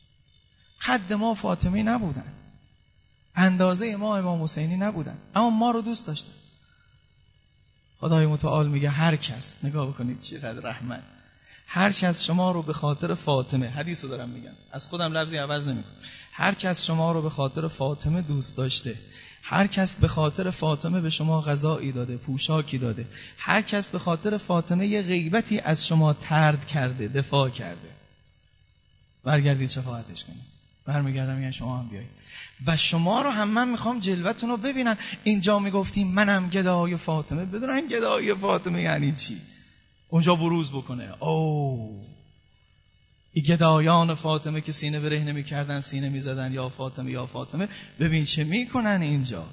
قد ما فاطمی نبودن، اندازه ما امام حسینی نبودن، اما ما رو دوست داشتن. خدای متعال میگه هر کس، نگاه بکنید چقدر رحمت، هر کس شما رو به خاطر فاطمه، حدیثو دارم میگم، از خودم لفظی عوض نمیکنم، هر کس شما رو به خاطر فاطمه دوست داشته، هر کس به خاطر فاطمه به شما غذایی داده، پوشاکی داده، هر کس به خاطر فاطمه یه غیبتی از شما طرد کرده، دفاع کرده، برگردید شفاعتش کنید. برمیگردم میگن شما هم بیایید و شما رو هم من میخوام جلوتون رو ببینن. اینجا میگفتیم منم گدای فاطمه، بدونن گدای فاطمه یعنی چی، اونجا بروز بکنه. او این گدایان فاطمه که سینه برهنه میکردن، سینه میزدن یا فاطمه یا فاطمه، ببین چه میکنن اینجا.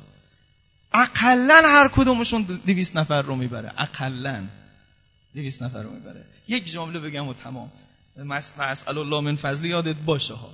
اقلن هر کدومشون دویست نفر رو میبره، اقلن دویست نفر رو میبره. یک جمله بگم و تمام. مسئل الله من فضل یادت باشه ها.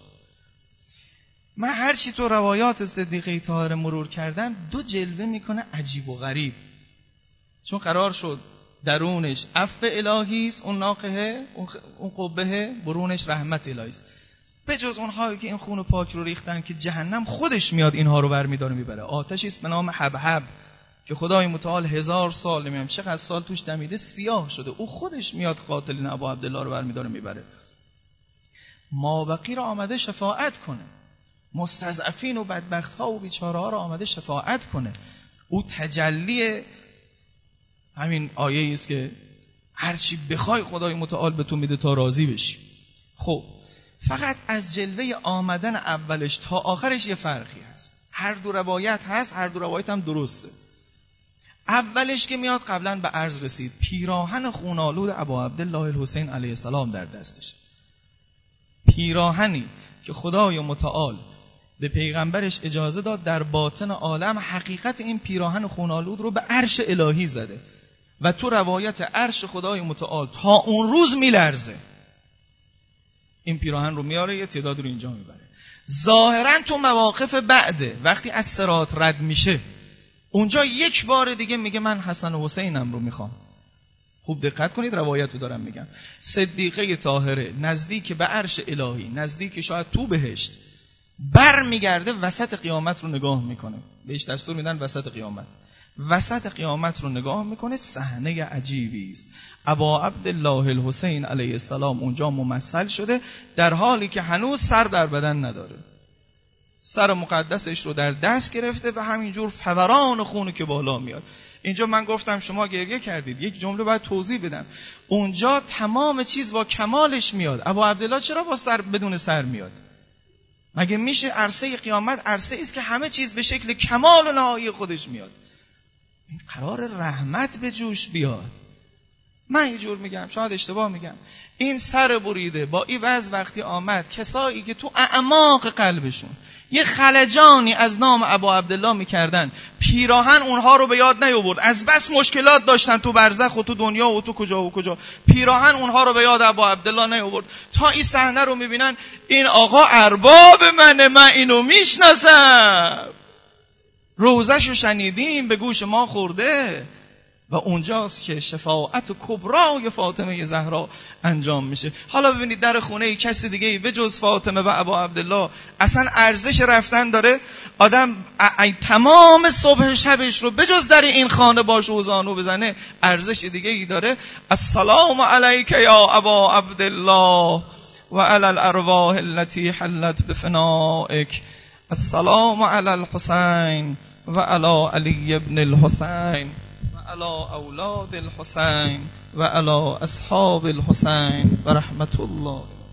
من هر چی تو روایات صدیقه طاهره مرور کردم، دو جلوه میکنه عجیب و غریب، چون قرار شد درونش عفو الهی است، اون ناقه، اون قبه، برونش رحمت الهی است. به جز اونهایی که این خون پاک رو ریختن که جهنم خودش میاد اینها رو برمیداره میبره. آتشی است به نام حبحب که خدای متعال هزار سال، نمیدونم چقدر سال توش دمیده، سیاه شده، او خودش میاد قاتلین ابا عبدالله رو برمیداره میبره. مابقی رو آمده شفاعت کنه، مستضعفین و بدبخت ها و بیچاره ها رو آمده شفاعت کنه. او تجلی همین آیه است که هر چی بخوای خدای متعال به تو میده تا راضی بشی. خب فقط از جلوه آمدن اولش تا آخرش یه فرقی هست. هر دو روایت هست، هر دو روایت هم درسته. اولش که میاد قبلا به عرض رسید، پیراهن خونالود ابا عبدالله الحسین علیه السلام در دستش، پیراهنی که خدای متعال به پیغمبرش اجازه داد در باطن عالم حقیقت این پیراهن خونالود رو به عرش الهی زده و تو روایت عرش خدای متعال تا اون روز میلرزه. این پیراهن رو میاره یه تعداد رو اینجا میبره. ظاهرا تو مواقف بعده، وقتی از صراط رد میشه، اونجا یک بار دیگه میگه من حسن و حسینم رو میخوام. خوب دقت کنید، روایت رو دارم میگم. صدیقه طاهره نزدیک به عرش الهی، نزدیک شاید تو بهشت، بر میگرده وسط قیامت رو نگاه میکنه. بهش دستور میدن وسط قیامت، وسط قیامت رو نگاه میکنه. صحنه عجیبی است. ابا عبدالله الحسین علیه السلام اونجا ممثل شده، در حالی که هنوز سر در بدن نداره، سر مقدسش رو در دست گرفته و همینجور فوران خونی که بالا میاد. اینجا من گفتم شما گریه کردید، یک جمله باید توضیح بدم. اونجا تمام چیز با کمالش میاد. ابا عبدالله چرا با سر بدون سر میاد؟ مگه میشه؟ عرصه قیامت عرصه است که همه چیز به شکل کمال و نهایی خودش میاد. این قرار رحمت به جوش بیاد. من یه جور میگم، شاید اشتباه میگم، این سر بریده با این وضع وقتی آمد، کسایی که تو اعماق قلبشون یه خلجانی از نام ابا عبدالله میکردن، پیراهن اونها رو به یاد نیاورد. از بس مشکلات داشتن تو برزخ و تو دنیا و تو کجا و کجا، پیراهن اونها رو به یاد ابا عبدالله نیاورد. تا این صحنه رو میبینن، این آقا ارباب منه، من اینو میشناسم، روزشو شنیدیم، به گوش ما خورده. و اونجاست که شفاعت کبرای فاطمه زهرا انجام میشه. حالا ببینید در خونه ای کسی دیگه ای به جز فاطمه و ابا عبدالله اصلا ارزش رفتن داره؟ آدم تمام صبح شبش رو به جز در این خانه باشه و زانو بزنه، ارزش دیگه ای داره؟ السلام علیک یا ابا عبدالله و علی الارواح التي حلت بفنائک، السلام علی الحسین و علی علی ابن الحسین و علی اولاد الحسین و علی اصحاب الحسین و رحمت الله.